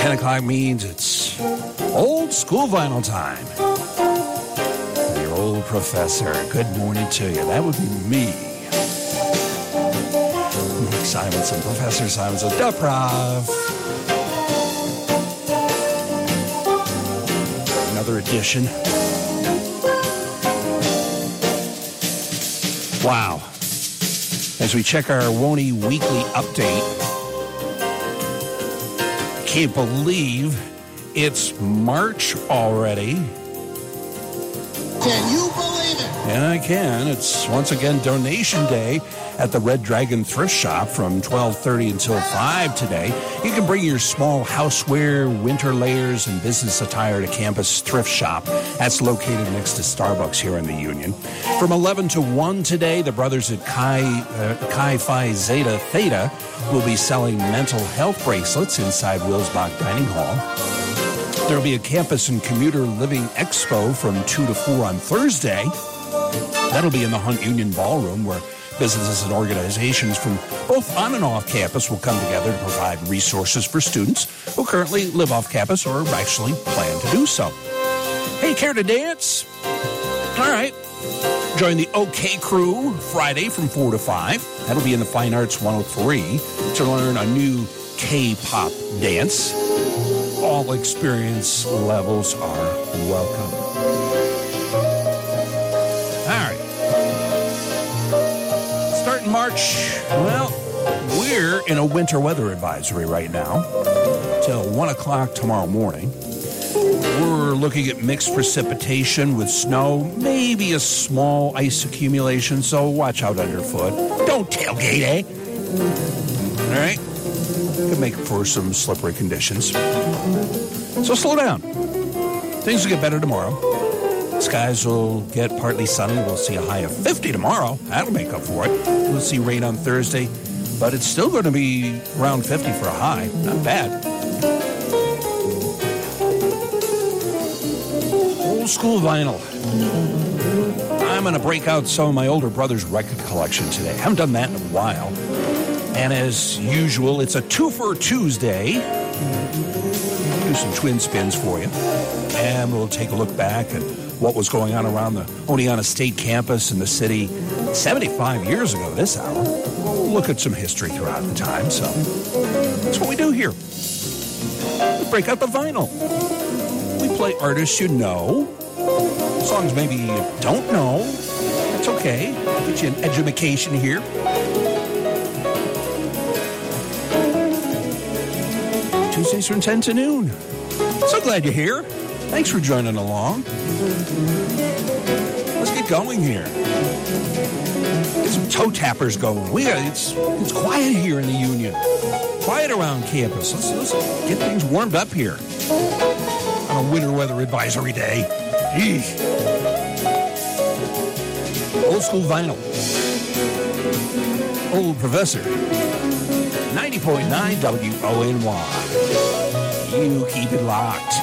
10 o'clock means it's old school vinyl time. Your old professor, good morning to you. That would be me. Nick Simonson, Professor Simonson, the Prof. Another edition. Wow. As we check our WONY weekly update, can't believe it's March already. Can you believe it? Yeah, I can. It's once again donation day at the Red Dragon Thrift Shop from 12:30 until 5 today. You can bring your small houseware, winter layers, and business attire to Campus Thrift Shop. That's located next to Starbucks here in the Union. From 11 to 1 today, the brothers at Chi Phi Zeta Theta will be selling mental health bracelets inside Wilsbach Dining Hall. There will be a campus and commuter living expo from 2 to 4 on Thursday. That'll be in the Hunt Union Ballroom, where businesses and organizations from both on and off campus will come together to provide resources for students who currently live off campus or actually plan to do so. Hey, care to dance? All right. Join the OK Crew Friday from 4 to 5. That'll be in the Fine Arts 103 to learn a new K-pop dance. All experience levels are welcome. All right. Starting March, well, we're in a winter weather advisory right now till 1 o'clock tomorrow morning. We're looking at mixed precipitation with snow, maybe a small ice accumulation, so watch out underfoot. Don't tailgate, eh? All right? Could make for some slippery conditions. So slow down. Things will get better tomorrow. Skies will get partly sunny. We'll see a high of 50 tomorrow. That'll make up for it. We'll see rain on Thursday, but it's still going to be around 50 for a high. Not bad. Old school vinyl. I'm going to break out some of my older brother's record collection today. I haven't done that in a while. And as usual, it's a two-for Tuesday. Do some twin spins for you. And we'll take a look back at what was going on around the Oneonta State campus in the city 75 years ago this hour. We'll look at some history throughout the time. So that's what we do here. We break out the vinyl. We play artists you know. Songs maybe you don't know. That's okay. Get you an edumacation here. Tuesdays from 10 to noon. So glad you're here. Thanks for joining along. Let's get going here. Get some toe tappers going. It's quiet here in the Union. Quiet around campus. Let's get things warmed up here on a winter weather advisory day. Eesh. Old school vinyl. Old Professor. 90.9 WONY. You keep it locked.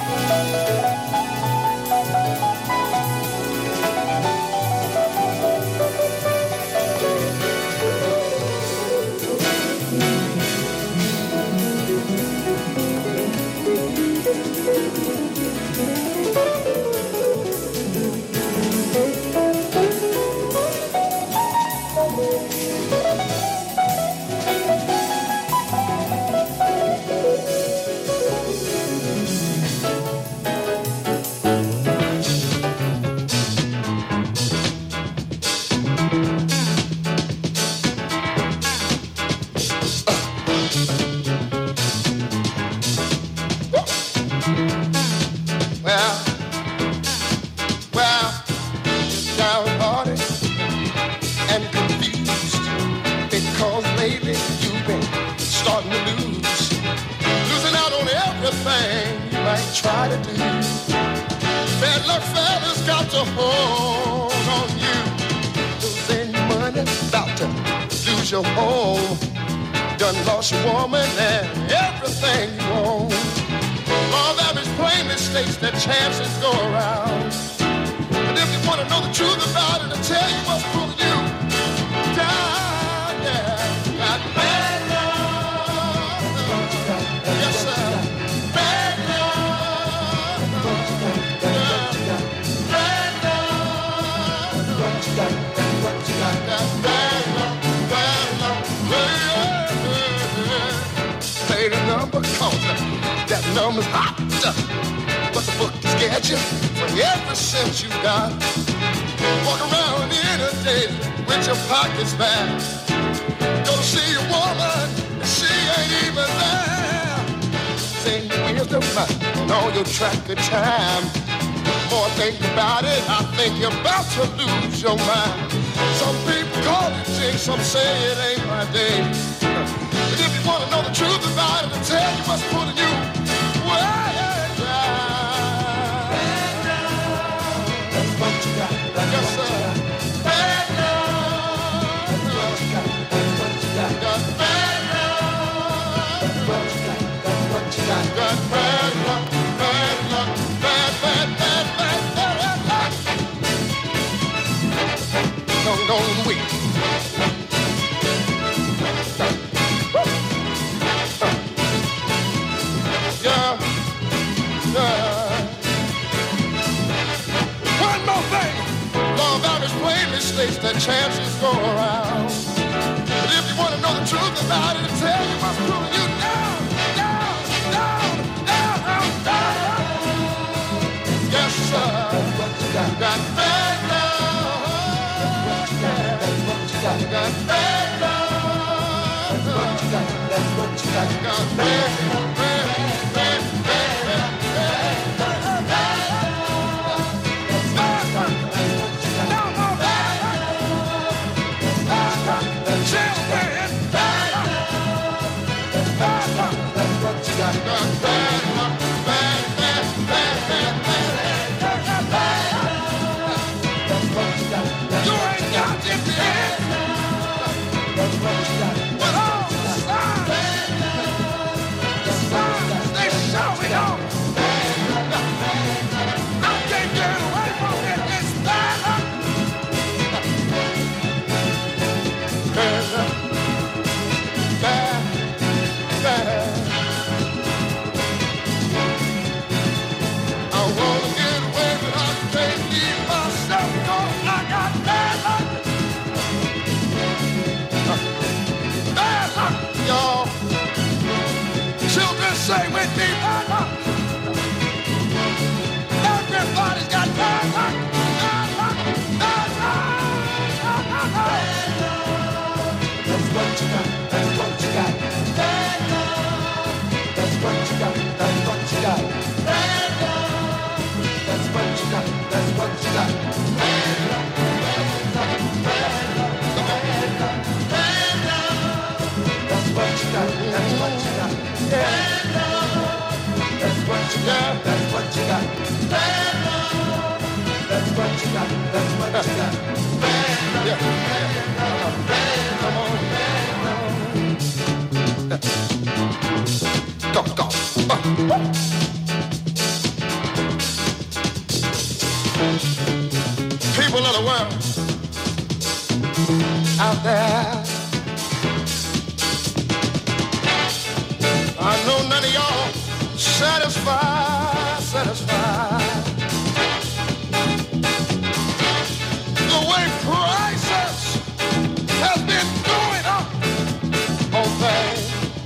Your home, done lost your woman and everything you own. Law that is plainly states that chances go around. And if you want to know the truth about it, I'll tell you what's pulling you down, yeah. Got bad love. Yes, sir. Bad say the number, cause that number's hot. But the book is get you for every cent you got. Walk around in a day with your pockets back. Go to see a woman, and she ain't even there. Sing wisdom and all your track of time. More think about it, I think you're about to lose your mind. Some people call it jinx, some say it ain't my day. But if you want to know the truth about it, I'll tell you what's pulling you way down. That's what you got. Yes, sir. Bad love. That's what you got. That's what you got. Got bad love. That's what you got. That's what you got. Got bad luck. Bad luck. Bad, bad, bad, bad, bad luck. Don't wait. One more thing. Law of average plainly states that chances go around. But if you want to know the truth about it, I'll tell you what's pulling you down, down, down, down, down. Yes, sir. That's what you got. Got bad love. That's what you got. Got bad love. That's what you got. That's what you got. Got bad, bad, bad, bad, bad. Say with me, bad luck. Everybody's got bad luck. Bad luck. Bad luck. That's what you got. That's what you got. Bad luck. That's what you got. That's what you got. Bad luck. That's what you got. That's what you got. Bad luck. Bad luck. Bad luck. Bad luck. That's what you got. That's what you got. Yeah. That's what you got, that's what you got. Bad love. That's what you got, that's what you got. Bad love. Yeah. Come on. Go, go. People of the world out there, I know none of y'all satisfied. The way prices has been going up on things.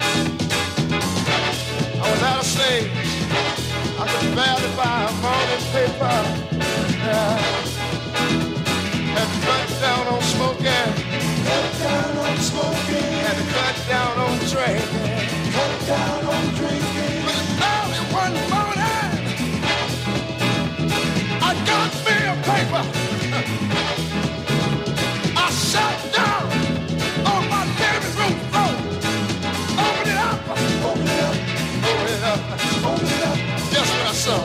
I was out of state. I could barely buy a morning paper. Yeah. Had to cut down on smoking. Cut down on smoking. Had to cut down on drinking. Cut down on drinking. But early one morning, I got me a paper. I sat down on my living room floor. Open it up. Open it up. Open it up. Open it up. Guess what I saw?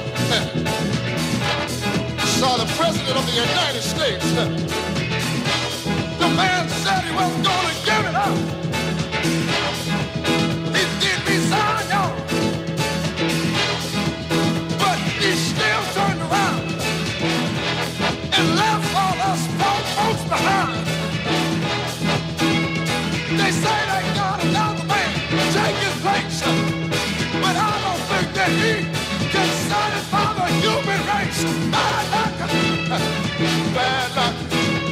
I saw the President of the United States. The man said he was going to give it up. He did me sign, y'all. But he still turned around and left all us poor folks behind. They say they got another man take his place, but I don't think that he can satisfy the human race. Bad luck. Bad luck.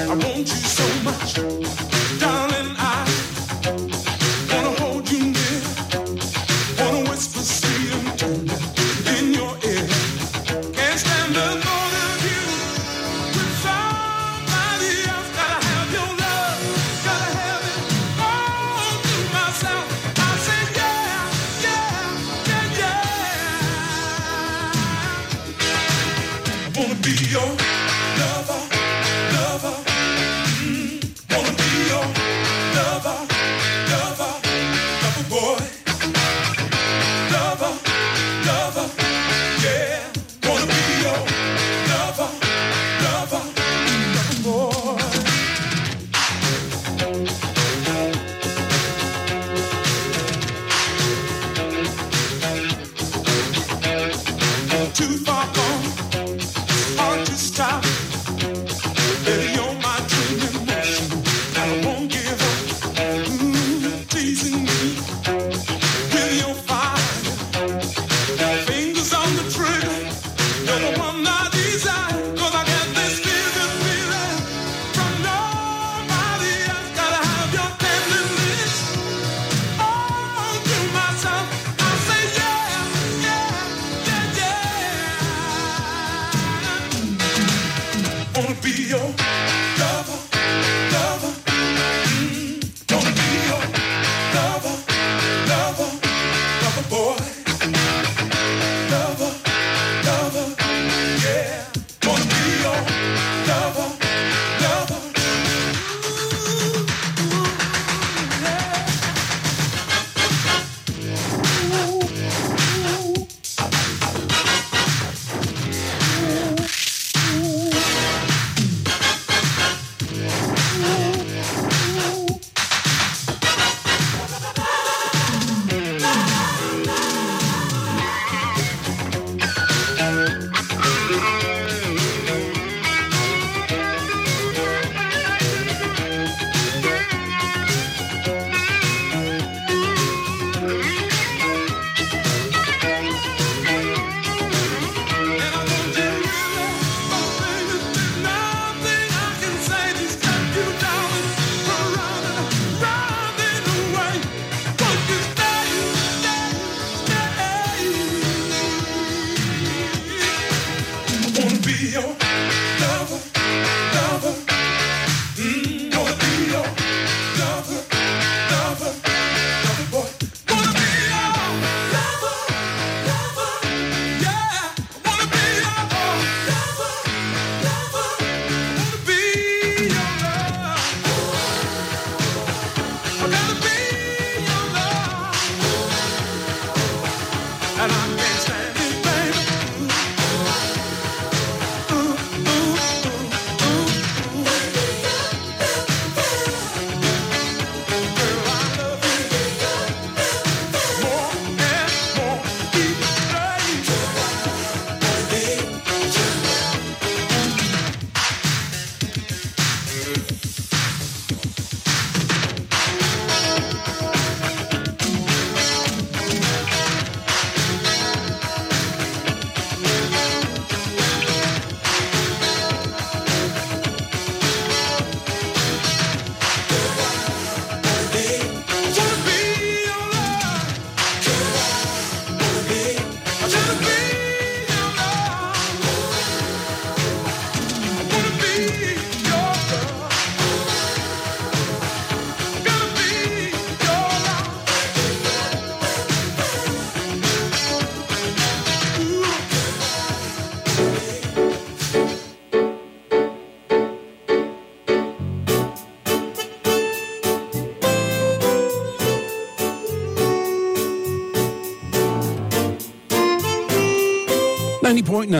90.9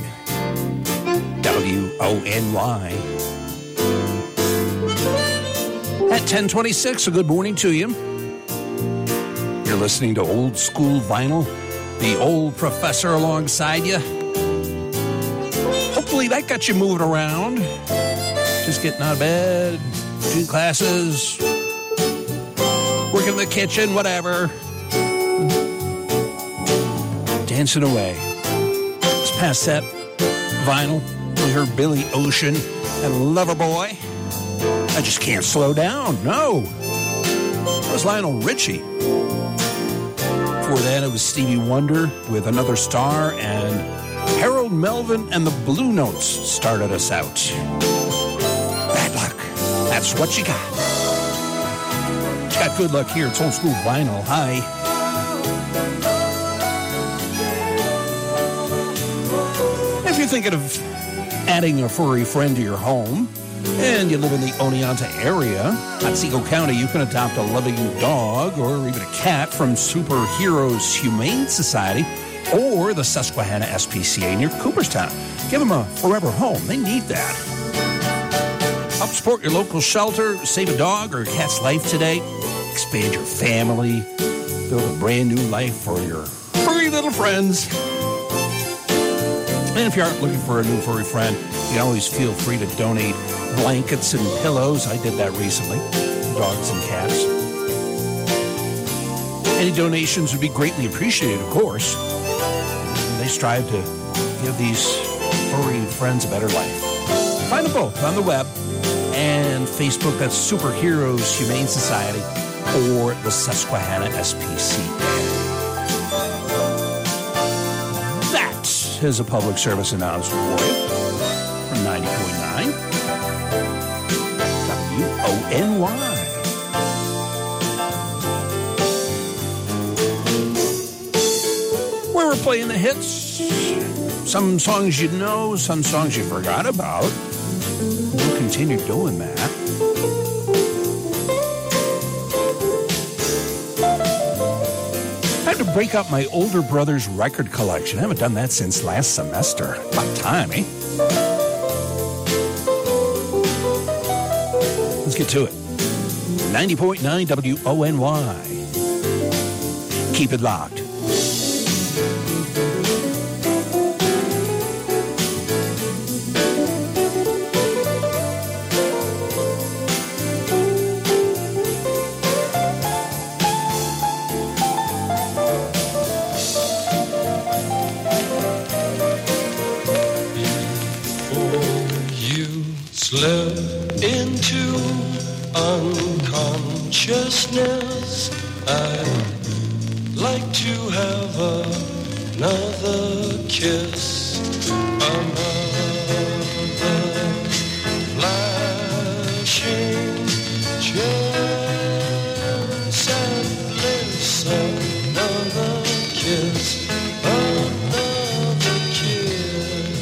WONY. At 10:26, a good morning to you. You're listening to Old School Vinyl, the old professor alongside you. Hopefully that got you moving around. Just getting out of bed, doing classes, working in the kitchen, whatever. Dancing away. Just past that vinyl, we heard Billy Ocean and Loverboy. I just can't slow down. No. That was Lionel Richie. Before that, it was Stevie Wonder with Another Star, and Harold Melvin and the Blue Notes started us out. Bad luck. That's what you got. You got good luck here. It's old school vinyl. Hi. If you're thinking of adding a furry friend to your home, and you live in the Oneonta area, Otsego County, you can adopt a loving dog or even a cat from Superheroes Humane Society or the Susquehanna SPCA near Cooperstown. Give them a forever home. They need that. Help support your local shelter, save a dog or a cat's life today, expand your family, build a brand new life for your furry little friends. And if you aren't looking for a new furry friend, you can always feel free to donate blankets and pillows. I did that recently. Dogs and cats. Any donations would be greatly appreciated, of course. They strive to give these furry friends a better life. Find them both on the web and Facebook. That's Superheroes Humane Society or the Susquehanna SPCA. That is a public service announcement for you from 90.9 WONY. Where we're playing the hits, some songs you know, some songs you forgot about. We'll continue doing that. I had to break up my older brother's record collection. I haven't done that since last semester. About time, eh? Let's get to it. 90.9 WONY. Keep it locked. Slip into unconsciousness. I'd like to have another kiss, another flashing chance and bliss, another kiss, another kiss.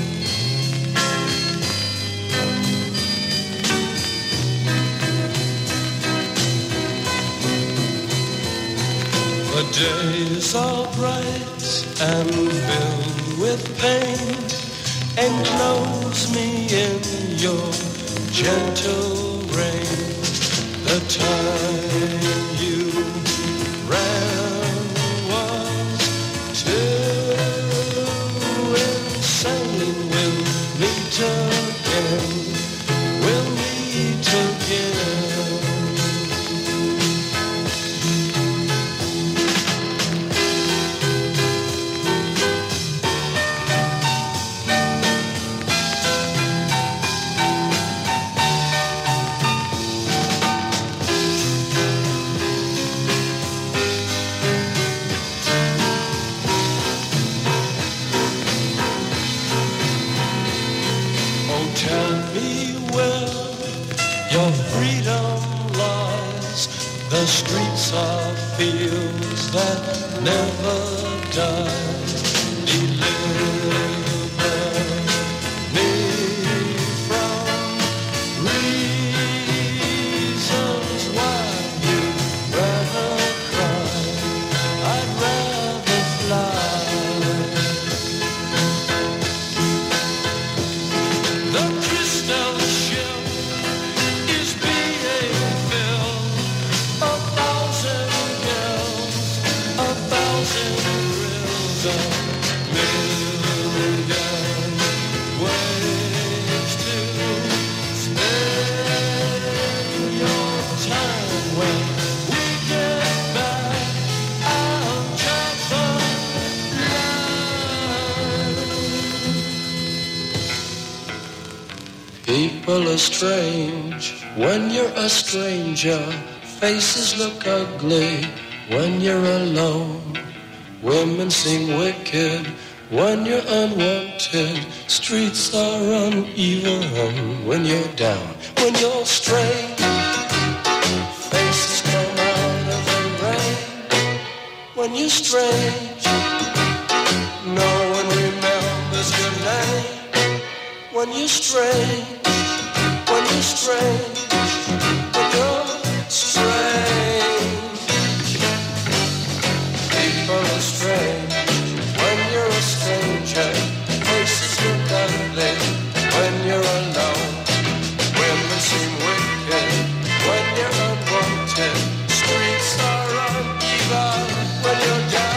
The days are bright and filled with pain. Enclose me in your gentle rain. The time you ran was too insane. We'll meet again. We'll meet again. Tell me where your freedom lies. The streets are fields that never die. Deliver me from reasons why you'd rather cry. I'd rather fly. The crystal ship is being filled. 1,000 girls, 1,000 thrills, 1,000,000 you're strange. When you're a stranger, faces look ugly. When you're alone, women seem wicked. When you're unwanted, streets are uneven. When you're down, when you're strange, faces come out of the rain. When you're strange, no one remembers your name. When you're strange, when you're strange, when you're strange, people are strange. When you're a stranger, faces look ugly. When you're alone, women seem wicked. When you're unwanted, streets are uneven. When you're down,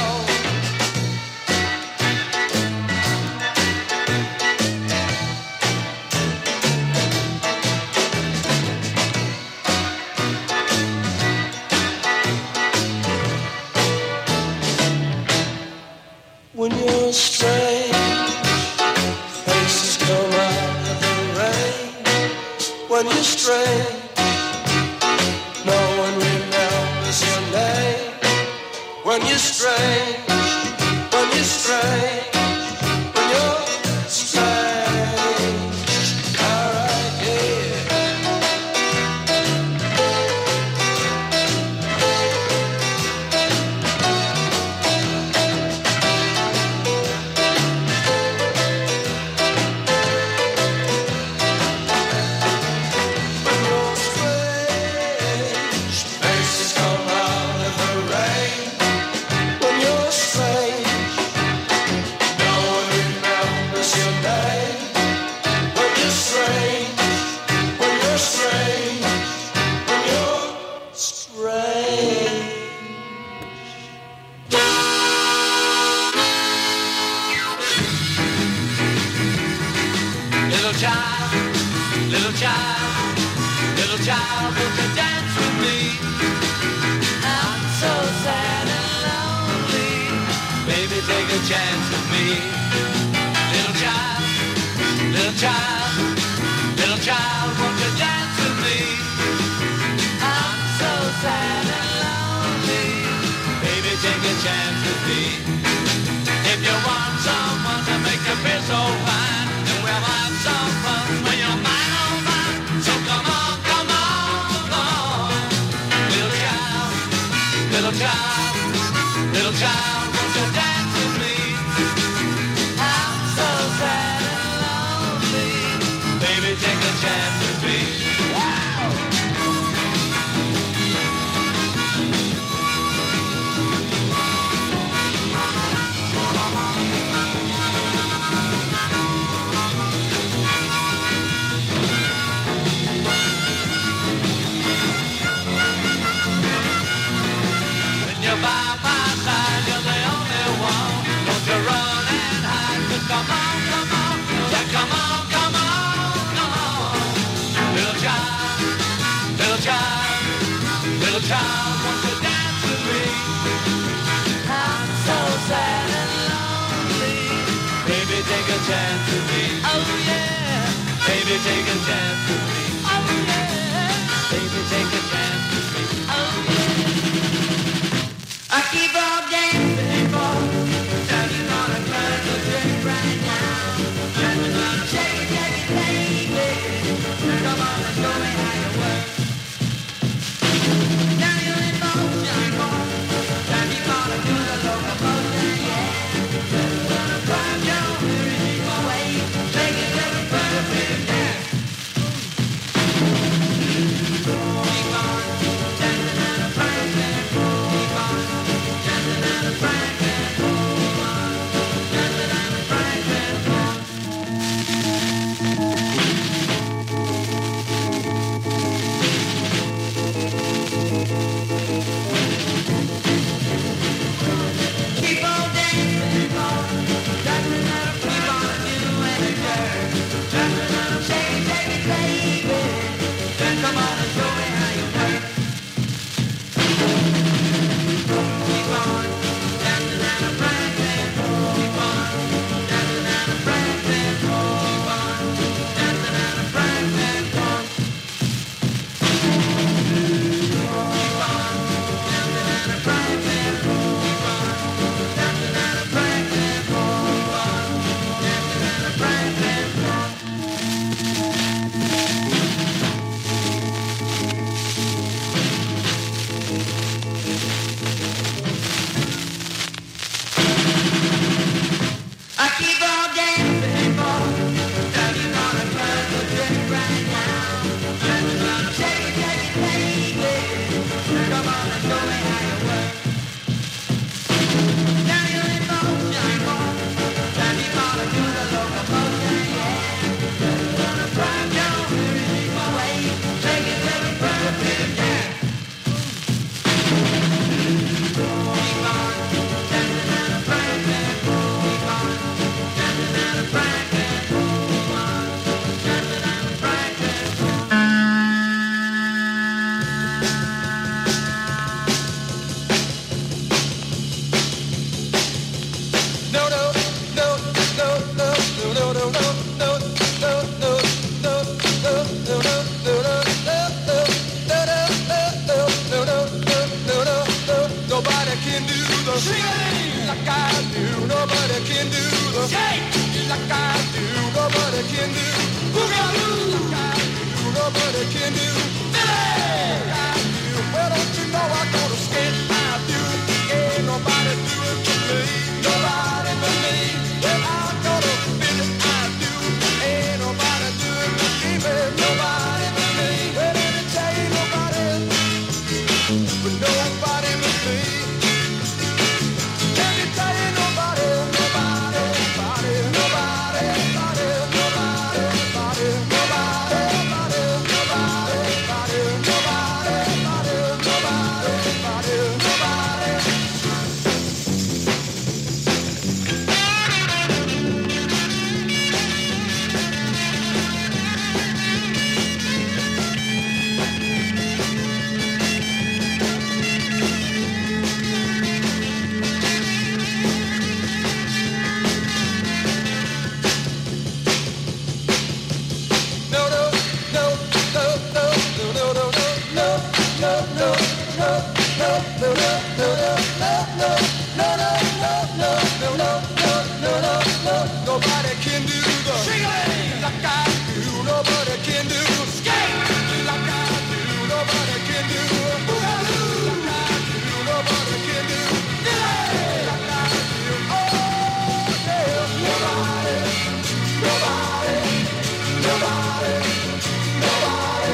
when you're strange, faces come out of the rain. When you're strange, no one remembers your name. When you're strange, when you're strange, when you're strange. Alright, yeah. When you're strange, faces come out of the rain. When you're strange, no one remembers your name. When you're strange, when you're strange, when you're strange. Little child, little child, little child, won't you dance with me? I'm so sad and lonely. Baby, take a chance with me. Little child, little child, little child, won't you dance with me? I'm so sad and lonely. Baby, take a chance with me. If you want someone to make you feel so fine, then we'll have some fun when you're mine, oh mine. So come on, come on, come on. Little child, little child, little child, won't you dance with me? I'm so sad and lonely. Baby, take a chance with me. Wow! When you're by my side, you're the only one. Don't you run and hide, 'cause come on, come on. Yeah, come on, come on, come on. Little child, little child, little child, won't you dance with me? I'm so sad and lonely. Baby, take a chance with me. Oh yeah. Baby, take a chance with me. Oh yeah. Baby, take a chance with me. Oh yeah. I keep on dancing for dancing on a classic drink right now. Dancing on a shake it, baby. Come on and show me how you work. Down your emotion, boy. Time you gonna do the locomotion, yeah. Gonna drive your music away. Make it every perfect dance. Keep on dancing on a Franklin. Keep on dancing on a Franklin. Keep on dancing on a Franklin. can do. Boogaloo, nobody can do. Well, don't you know I'm gonna skate? I do. Ain't nobody do it for me. Nobody but me. Well, I'm gonna feel it. I do. Ain't nobody do it for me, baby. Nobody but me. Well, let me tell you, nobody but nobody but me. Let me tell you, nobody, nobody, nobody, nobody, nobody, nobody, nobody, nobody, nobody, nobody, nobody can do the shake like I do. Nobody can do skate like I do. Nobody can do boogaloo like I do. Nobody can do like I do. Oh yeah, nobody, nobody, nobody, nobody,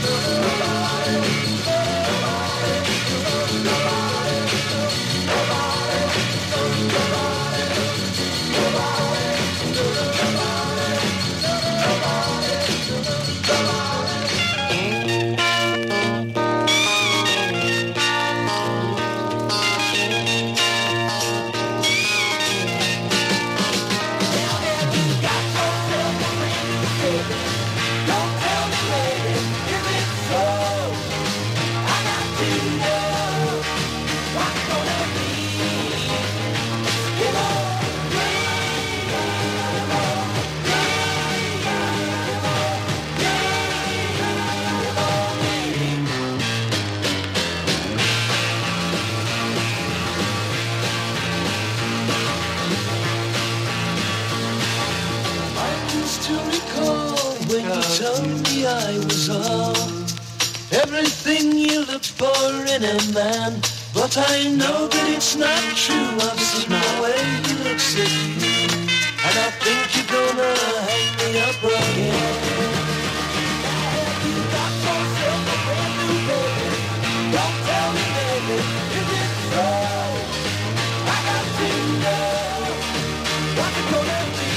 I was all everything you look for in a man, but I know that it's not true. I've seen the way he looks at you, and I think you're gonna hang me up again. You got yourself a brand new baby. Don't tell me, baby, is it so? I got to know what's it gonna be.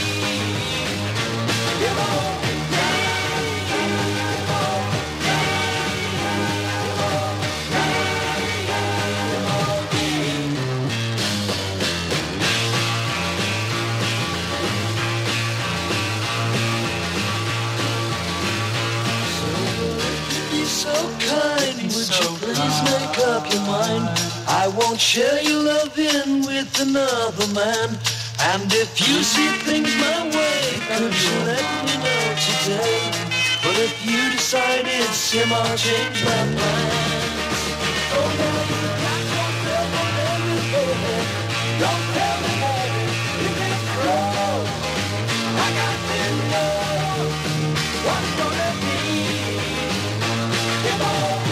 Come on. Make up your mind. I won't share your loving with another man. And if you see things my way, could you let me know today? But if you decide it's him, I'll change my plans. Oh, now you got yourself a baby, baby. Don't tell me, baby, if it's true. I got to know what's gonna be. Come on.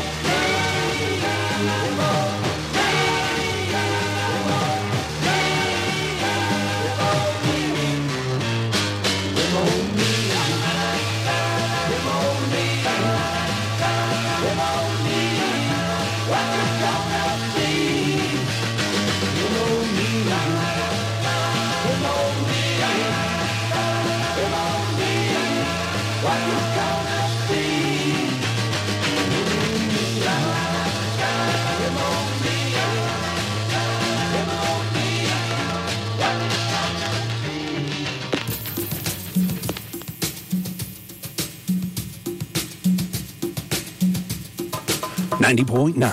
.9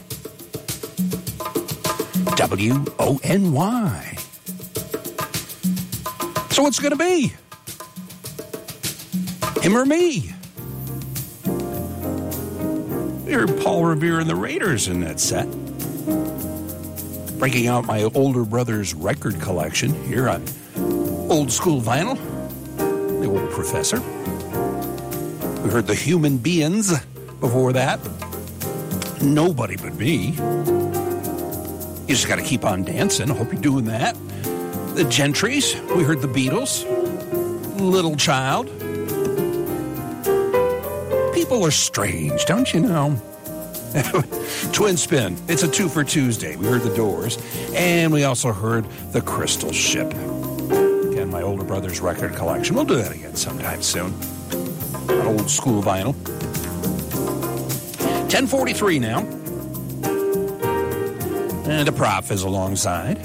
WONY. So what's it going to be? Him or me? We heard Paul Revere and the Raiders in that set. Breaking out my older brother's record collection here on Old School Vinyl. the old professor. We heard the Human Beings before that. Nobody But Me. You just got to keep on dancing. I hope you're doing that. The Gentrys. We heard the Beatles. Little Child. People are strange, don't you know? Twin Spin. It's a 2 for Tuesday. We heard the Doors. And we also heard the Crystal Ship. Again, my older brother's record collection. We'll do that again sometime soon. An old school vinyl. 10:43 now. And a Prof is alongside.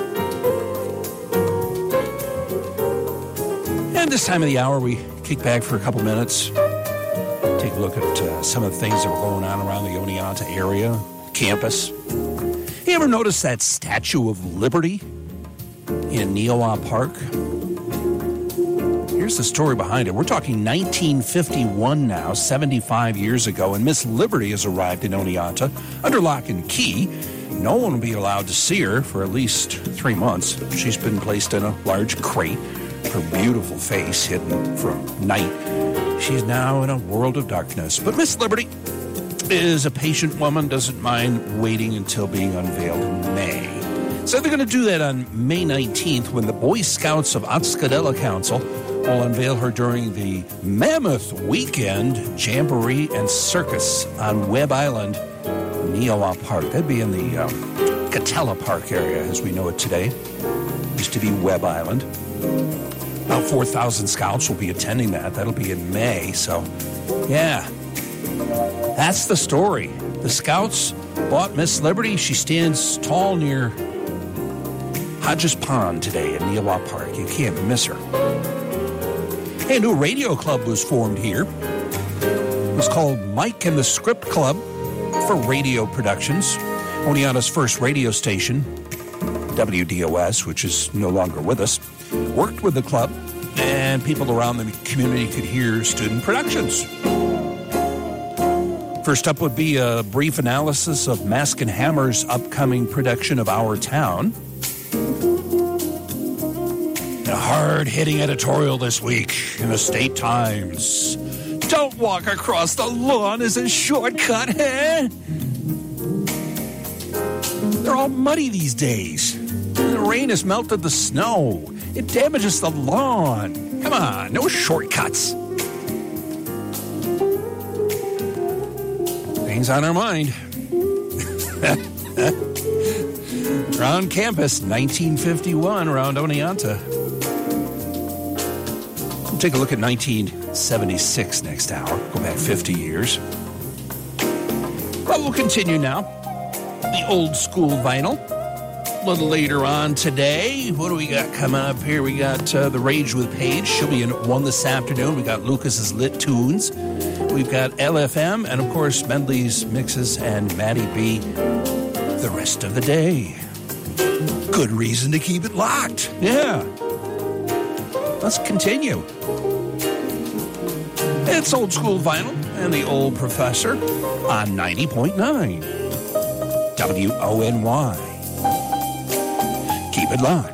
And this time of the hour, we kick back for a couple minutes. Take a look at some of the things that were going on around the Oneonta area, campus. You ever notice that Statue of Liberty in Neowa Park? Here's the story behind it. We're talking 1951 now, 75 years ago, and Miss Liberty has arrived in Oneonta under lock and key. No one will be allowed to see her for at least 3 months. She's been placed in a large crate, her beautiful face hidden from night. She's now in a world of darkness. But Miss Liberty is a patient woman, doesn't mind waiting until being unveiled in May. So they're going to do that on May 19th when the Boy Scouts of Otscadella Council will unveil her during the Mammoth Weekend Jamboree and Circus on Webb Island, Neowa Park. That'd be in the Catella Park area as we know it today. Used to be Webb Island. About 4,000 scouts will be attending that. That'll be in May. So, yeah, that's the story. The scouts bought Miss Liberty. She stands tall near Hodges Pond today in Neowa Park. You can't miss her. Hey, a new radio club was formed here. It was called Mike and the Script Club for radio productions. Oneonta's first radio station, WDOS, which is no longer with us, worked with the club, and people around the community could hear student productions. First up would be a brief analysis of Mask and Hammer's upcoming production of Our Town. A hard-hitting editorial this week in the State Times. Don't walk across the lawn as a shortcut, eh? They're all muddy these days. The rain has melted the snow. It damages the lawn. Come on, no shortcuts. Things on our mind. Around campus, 1951, around Oneonta. We'll take a look at 1976 next hour. Go back 50 years. But we'll continue now. The old school vinyl. A little later on today, what do we got coming up here? We got The Rage with Paige. She'll be in 1 this afternoon. We got Lucas's Lit Tunes. We've got LFM, and of course, Medley's Mixes and Maddie B. The rest of the day. Good reason to keep it locked. Yeah. Let's continue. It's old school vinyl and the old professor on 90.9 WONY. Keep it locked.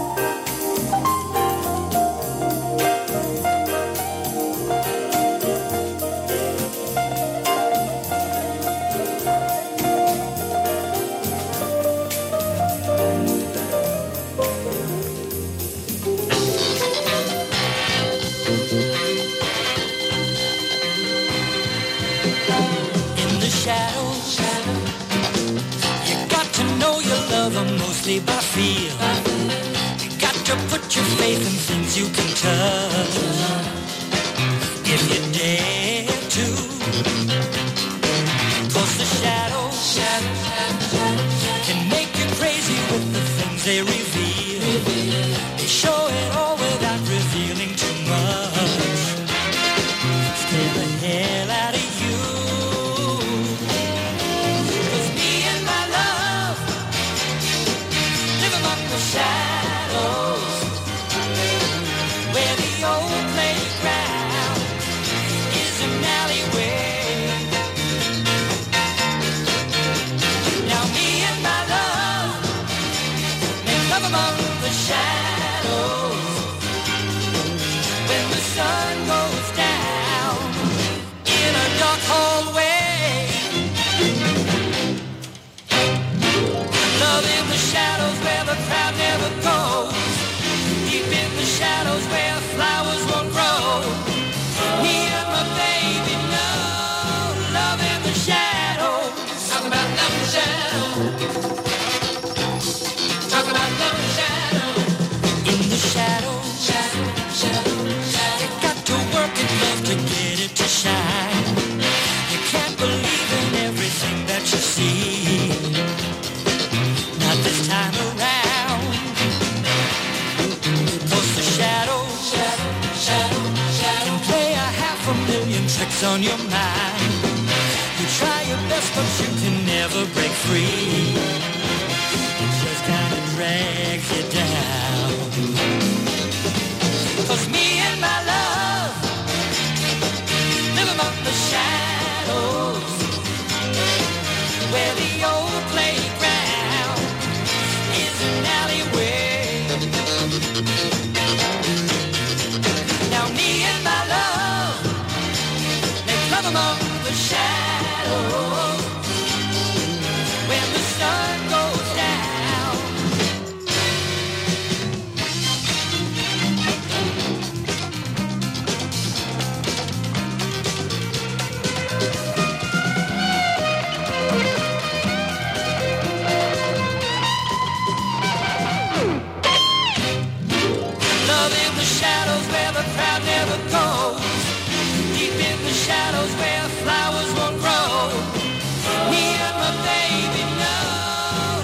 By feel, you got to put your faith in things you can touch. If you dare to, 'cause the shadows can make you crazy with the things they reveal. They show it all without revealing too much. Stay the hell out of you. Shadows, where the old playground is an alleyway. what's on your mind. You try your best, but you can never break free. It just kind of drags you down. 'Cause me and my love live among the shadows, where the old playground is an alleyway. Now me and my love, they come among the shadows, when the sun goes down. Love in the shadows where the crowd never goes. Deep in the shadows where flowers won't grow. Me and my baby know.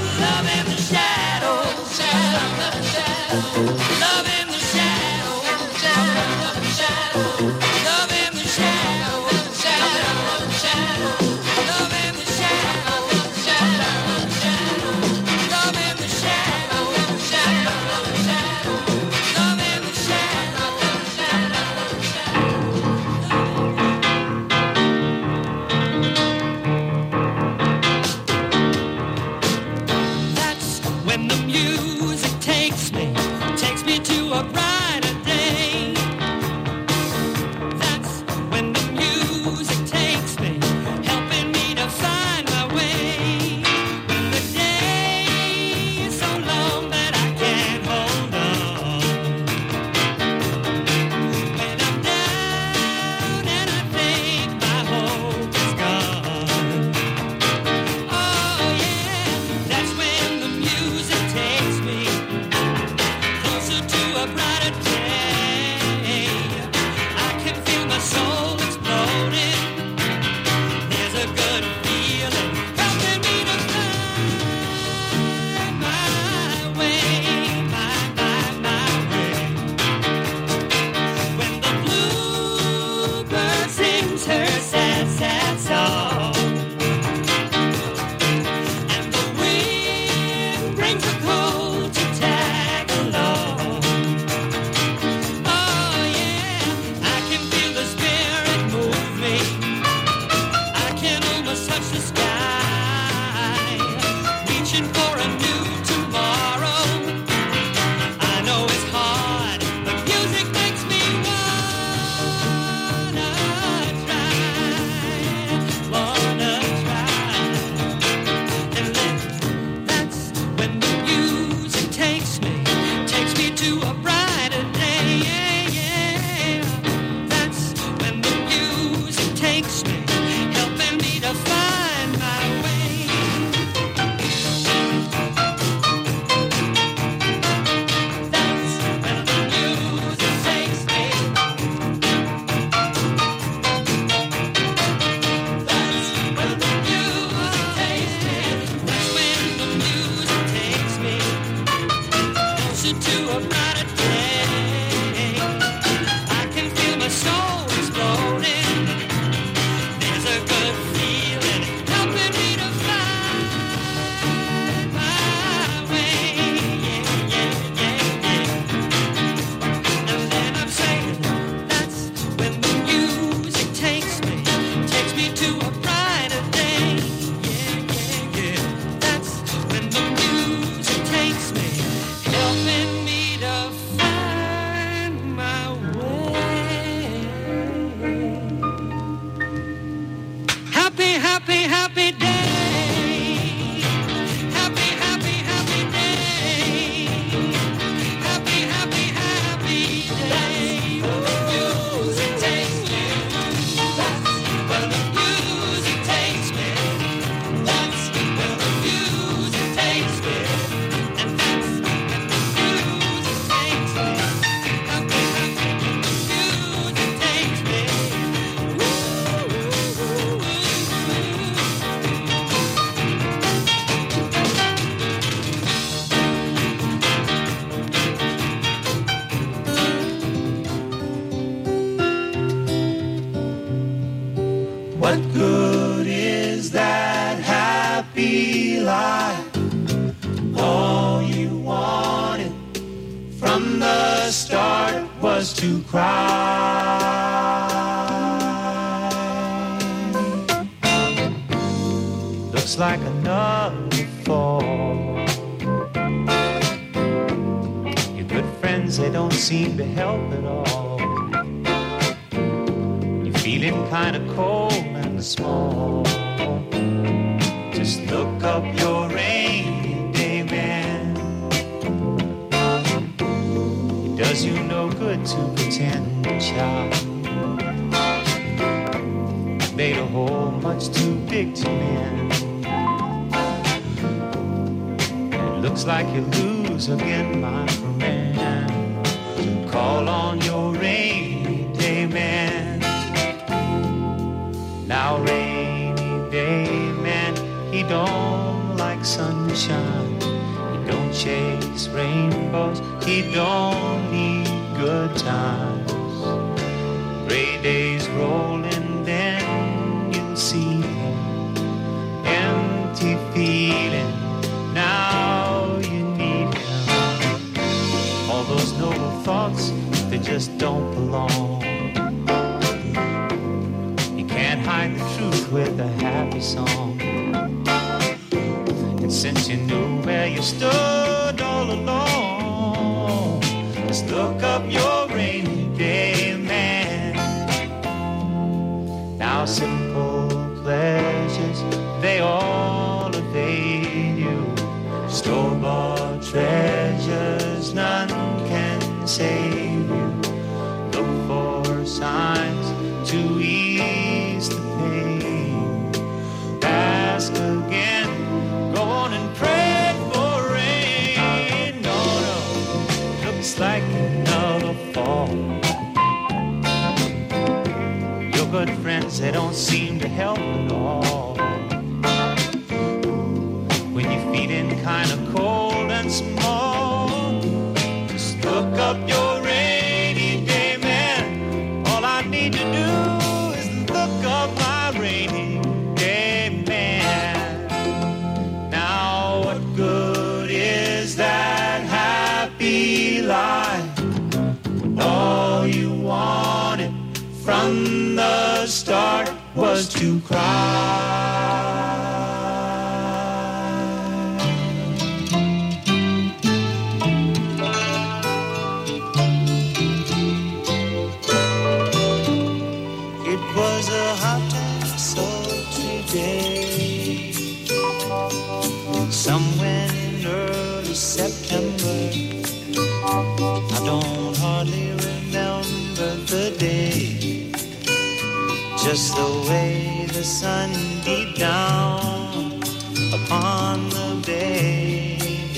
What good is that happy life? All you wanted from the start was to cry. Looks like another fall. Your good friends, they don't seem to help at all. You're feeling kind of cold and small. Just look up your rainy day man. It does you no good to pretend, child. You made a hole much too big to mend. It looks like you lose again, my friend. So call on your rainy day man. Now rainy day man, he don't like sunshine. He don't chase rainbows. He don't need good times. Gray days rolling, then you'll see him. Empty feeling, now you need him. All those noble thoughts, they just don't belong. You can't hide the truth with a happy song. And since you knew where you stood all along, just look up your rainy day man. Now simple pleasures, they all evade you. Store-bought treasures, none can save you. Look for signs to ease the pain. Ask again, go on and pray for rain. No, no, looks like another fall. Your good friends, they don't seem to help at all. When you're feeling kind of cold and small, just look up your rainy day man. All I need to do is look up my rainy day man. Now what good is that happy life? All you wanted from the start was to cry. It was a hot and sultry day, somewhere in early September. I don't hardly remember the day, just the way the sun beat down upon the bay.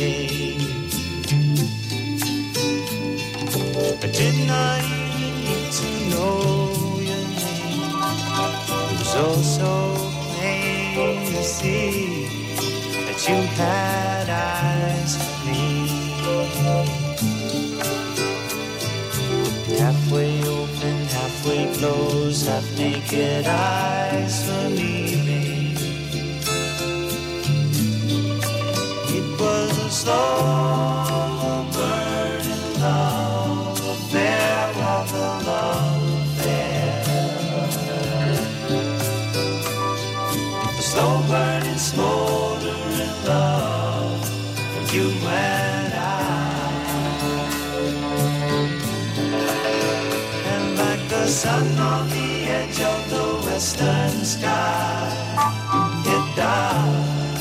I did not even need to know your name. It was oh so plain to see that you had eyes for me. Halfway open, halfway closed, half naked eyes for me, babe. It was a slow burning love affair of the love affair. The slow burning, smoldering love of you and I. The sun on the edge of the western sky, it died.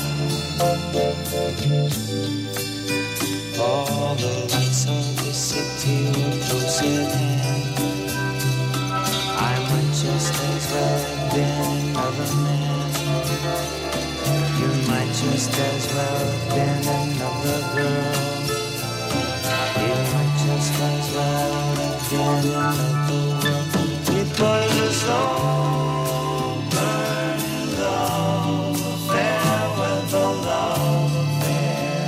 All the lights of the city were close at hand. I might just as well have been another man. You might just as well have been another girl. You might just as well have been another world. It was a slow burning love affair with a love affair.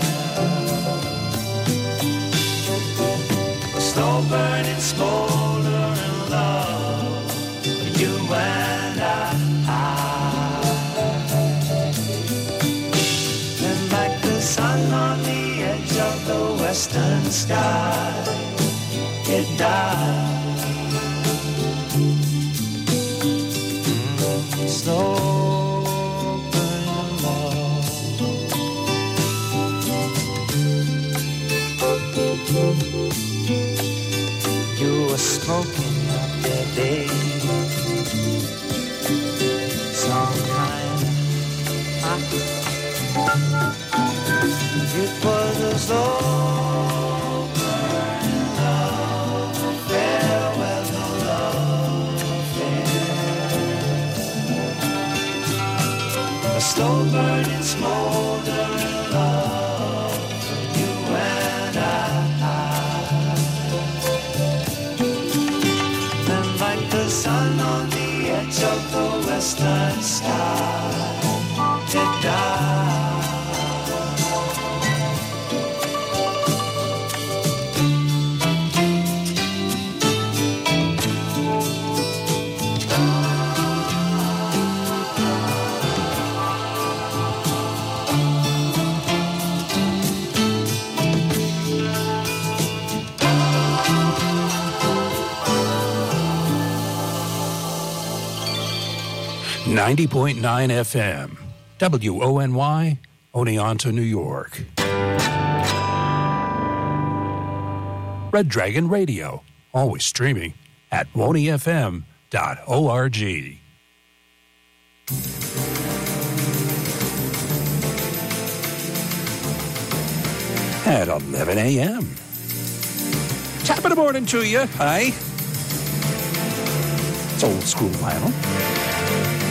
A slow burning, smoldering love for you and I. And like the sun on the edge of the western sky, it died. Slow burning love. You were smoking up there, babe. Some kind of it was a slow burning love affair, well, no love affair. A slow burning, smoldering love for you and I. And like the sun on the edge of the western sky, it died. 90.9 FM, WONY, Oneonta, New York. Red Dragon Radio, always streaming at wonyfm.org. At 11 a.m. Top of the morning to you. Hi. It's old school vinyl.